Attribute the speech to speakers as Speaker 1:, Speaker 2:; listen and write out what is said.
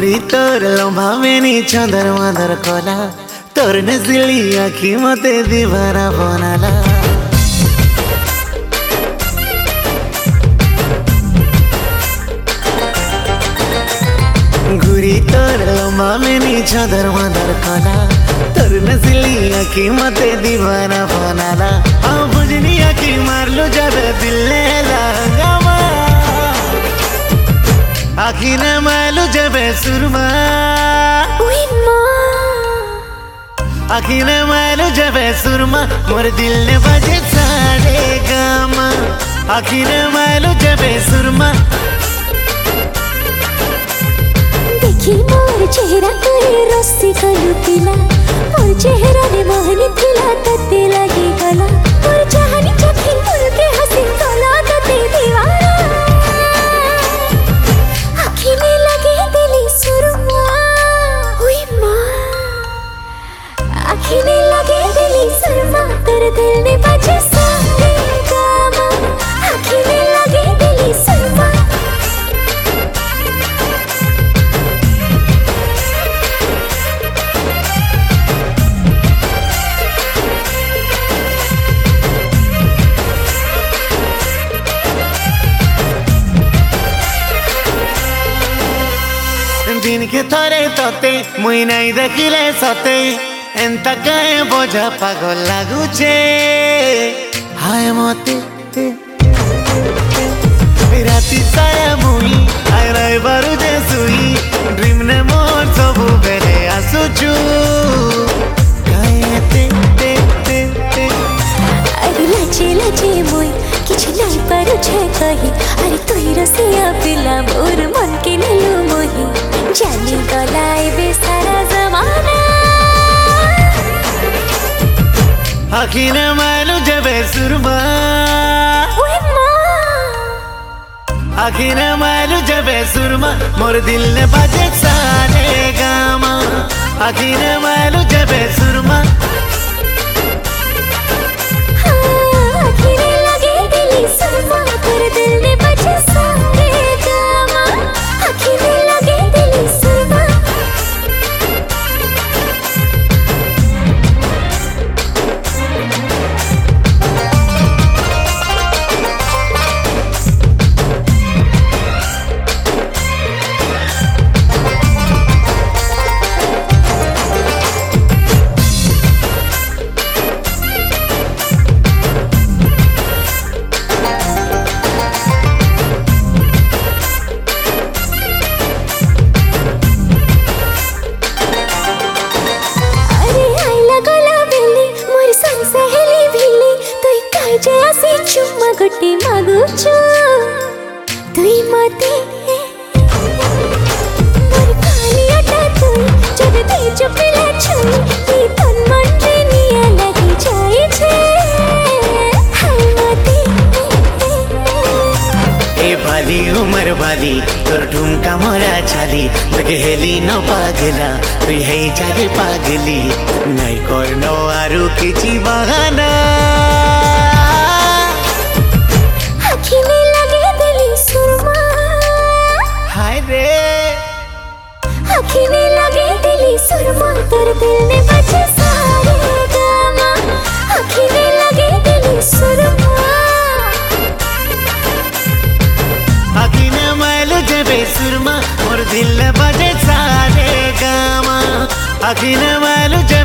Speaker 1: घुरी तोर लंबा मेनी चंदर मादर कोला तोर नजली आखी मते दीवाना बनाला घुरी तोर लंबा मेनी चंदर मादर कोला तोर नजली आखी मते दीवाना बनाला हाँ बुझनी आखी मार लो जब दिल ने लगावा आखी न मालू जब सुरमा आखी न मालू जब सुरमा मोर दिल ने बजे सारे गामा आखी न मालू जब सुरमा
Speaker 2: देखी मोर चेहरा करे रस्सी कलु तिला मोर चेहरा ने मोहनी थिला तते लगी गला मोर चाहनी चखी मोर के हसी गला तते दीवाना आँखी में लगे दिली सुरमा हुई माँ आँखी में लगे दिली सुरमा तेरे दिल ने बजे सारे गामा आँखी में लगे दिली सुरमा
Speaker 1: दिन के थोरे तोते मुई नहीं देखिले सते एंता कहे बोझा पागल लागुचे हाय मते राती सारा मुई आय रहे बारू जे सुई ड्रीम ने मोर सबु बेले आसुचू ते ते ते ते
Speaker 2: अरे लाचे लाचे मुई किछ नहीं पारू छे कही अरे तुई रसिया पिला मोर मन के नलु मोही जानी गलाए बेसारा जमाना
Speaker 1: आखी न मालू जब सुरमा आखी न मालू जब सुरमा मोर दिल ने बजे सारे गामा आखी न मालू जब सुरमा
Speaker 2: आँखी ने लगे दिली सुरमा तेरे दिल ने बजे सारे गामा आँखी ने लगे दिली सुरमा चुम्मा गुट्टी मागुचु तुई मते मोर खाली अटा तुई जब दे चुपिला छुई ती तन मन रे निया लगी जाए छे हाय मते
Speaker 1: ए भाली उमर भाली तोर ठुमका मोरा छाली लगे हेली न पागला तुई है जागे पागली नहीं करनो आरु किछि बहाना
Speaker 2: आँखी में लगे दिली सुरमा
Speaker 1: हाय रे
Speaker 2: आँखी में लगे दिली सुरमा तेरे दिल ने बजे सारे गामा आँखी में लगे दिली सुरमा
Speaker 1: आखी न मालू जब सुरमा मोर दिल ने बजे सारे गामा आखी न मालू